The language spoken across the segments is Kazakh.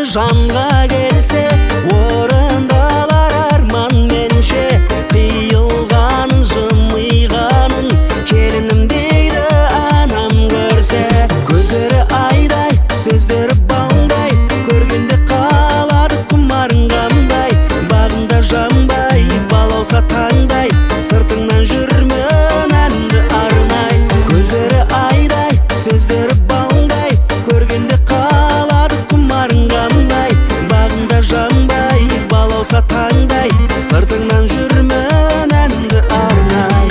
жанға келсе, орындалар арман менше. Қиылғанын, жымиғанын келінім дейді анам көрсе. Көздері айдай, сөздері балдай, көргенде қалады құмарың қандай. Бағында жанбай, балауса таңдай, сыртыңнан жүрмін әнді арнай. Көздері айдай, сөздері балдай, көргенде қалады құмарың қандай. Бағында жанбай, балауса таңдай, сыртыңнан жүрмін әнді арнай.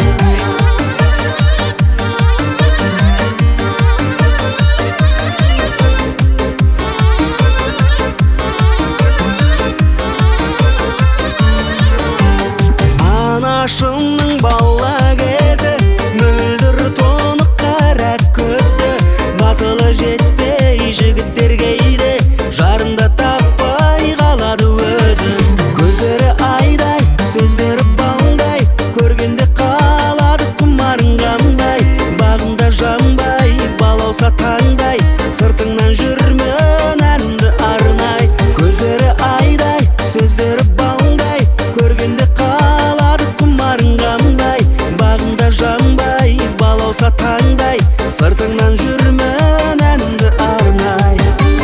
Анашымның бала кезі, мөлдір тоны қара көзі. Батылы жетпей жігіттер кейде, жарында таппай қалады өзі. Көздері айдай, сөздері балдай, көргенде қалады құмарың қандай. Бағында жанбай, балауса таңдай, сыртыңнан жүрмін әнді арнай. Көздері айдай, сөздері балдай, көргенде қалады құмарың қандай. Бағында жанбай, балауса таңдай, сыртыңнан жүрмін әнді арнай.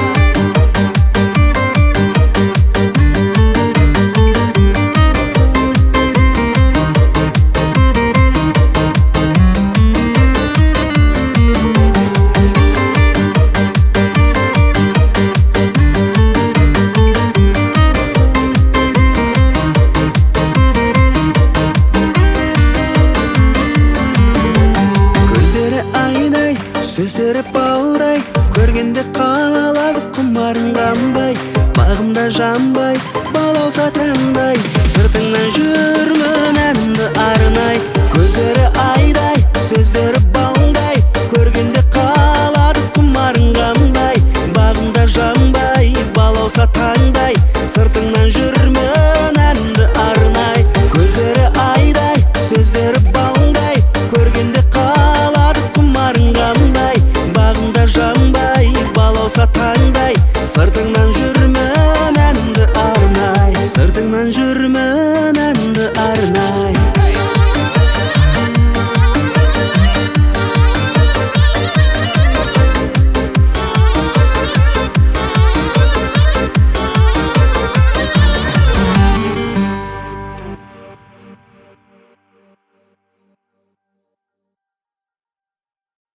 Сөздері балдай, көргенде қалады құмарың қандай. Бағымда жанбай, балауса таңдай, сыртыңнан жүрмін әнді арнай. Көздері айдай, сөздері балдай, көргенде қалады құмарың қандай. Бағымда жанбай, балауса таңдай, сыртыңнан